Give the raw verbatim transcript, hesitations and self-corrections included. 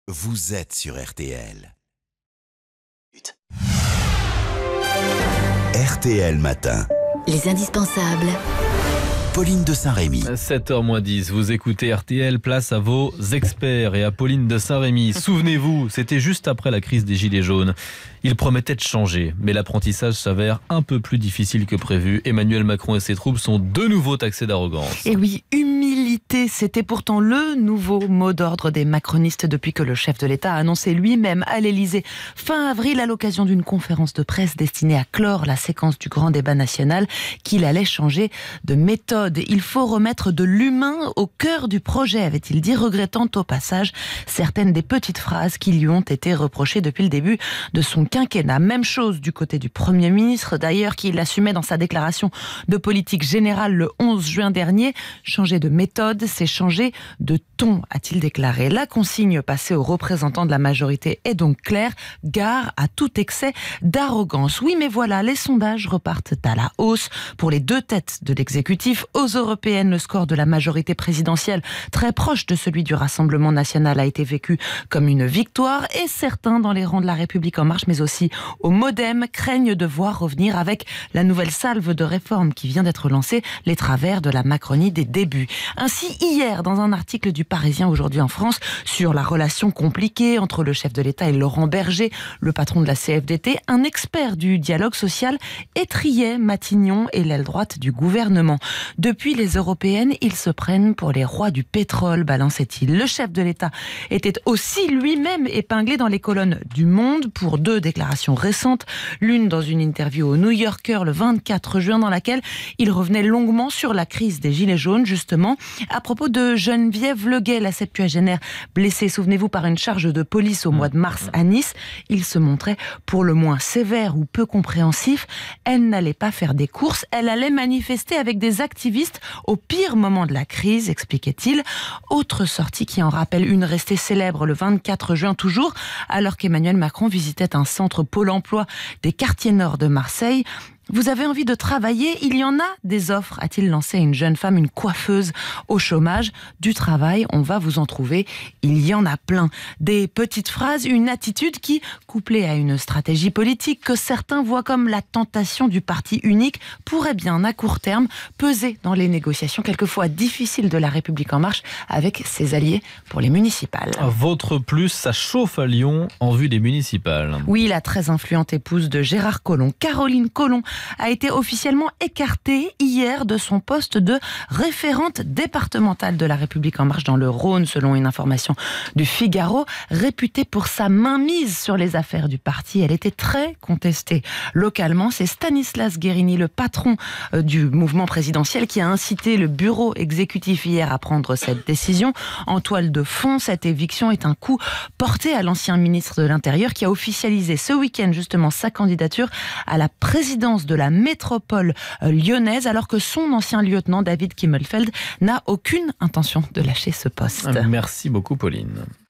vous êtes sur R T L. R T L Matin. Les indispensables. Pauline de Saint-Rémy. sept heures moins dix, vous écoutez R T L, place à vos experts et à Pauline de Saint-Rémy. Souvenez-vous, c'était juste après la crise des Gilets jaunes. Il promettait de changer, mais l'apprentissage s'avère un peu plus difficile que prévu. Emmanuel Macron et ses troupes sont de nouveau taxés d'arrogance. Et oui, humilité, c'était pourtant le nouveau mot d'ordre des macronistes depuis que le chef de l'État a annoncé lui-même à l'Élysée fin avril à l'occasion d'une conférence de presse destinée à clore la séquence du grand débat national qu'il allait changer de méthode. Il faut remettre de l'humain au cœur du projet, avait-il dit, regrettant au passage certaines des petites phrases qui lui ont été reprochées depuis le début de son quinquennat. Même chose du côté du Premier ministre, d'ailleurs, qui l'assumait dans sa déclaration de politique générale le onze juin dernier. Changer de méthode, c'est changer de ton, a-t-il déclaré. La consigne passée aux représentants de la majorité est donc claire, gare à tout excès d'arrogance. Oui, mais voilà, les sondages repartent à la hausse pour les deux têtes de l'exécutif. Aux européennes, le score de la majorité présidentielle, très proche de celui du Rassemblement national, a été vécu comme une victoire, et certains dans les rangs de la République en marche, mais aussi au Modem, craignent de voir revenir avec la nouvelle salve de réformes qui vient d'être lancée les travers de la Macronie des débuts. Ainsi, hier, dans un article du Parisien aujourd'hui en France, sur la relation compliquée entre le chef de l'État et Laurent Berger, le patron de la C F D T, un expert du dialogue social étriait Matignon et l'aile droite du gouvernement. Depuis les européennes, ils se prennent pour les rois du pétrole, balançait-il. Le chef de l'État était aussi lui-même épinglé dans les colonnes du Monde pour deux déclarations récentes. L'une dans une interview au New Yorker le vingt-quatre juin, dans laquelle il revenait longuement sur la crise des Gilets jaunes, justement, à propos de Geneviève Leguet, la septuagénaire blessée, souvenez-vous, par une charge de police au mois de mars à Nice. Il se montrait pour le moins sévère ou peu compréhensif. Elle n'allait pas faire des courses, elle allait manifester avec des activistes au pire moment de la crise, expliquait-il. Autre sortie qui en rappelle une restée célèbre le vingt-quatre juin toujours, alors qu'Emmanuel Macron visitait un centre Pôle emploi des quartiers nord de Marseille. Vous avez envie de travailler? Il y en a des offres, a-t-il lancé à une jeune femme, une coiffeuse au chômage. Du travail, on va vous en trouver. Il y en a plein. Des petites phrases, une attitude qui, couplée à une stratégie politique que certains voient comme la tentation du parti unique, pourrait bien, à court terme, peser dans les négociations quelquefois difficiles de la République en marche avec ses alliés pour les municipales. Votre plus, ça chauffe à Lyon en vue des municipales. Oui, la très influente épouse de Gérard Collomb, Caroline Collomb, a été officiellement écartée hier de son poste de référente départementale de la République en marche dans le Rhône, selon une information du Figaro. Réputée pour sa mainmise sur les affaires du parti, elle était très contestée localement. C'est Stanislas Guerini, le patron du mouvement présidentiel, qui a incité le bureau exécutif hier à prendre cette décision. En toile de fond, cette éviction est un coup porté à l'ancien ministre de l'Intérieur, qui a officialisé ce week-end justement sa candidature à la présidence de la métropole lyonnaise, alors que son ancien lieutenant David Kimmelfeld n'a aucune intention de lâcher ce poste. Merci beaucoup Pauline.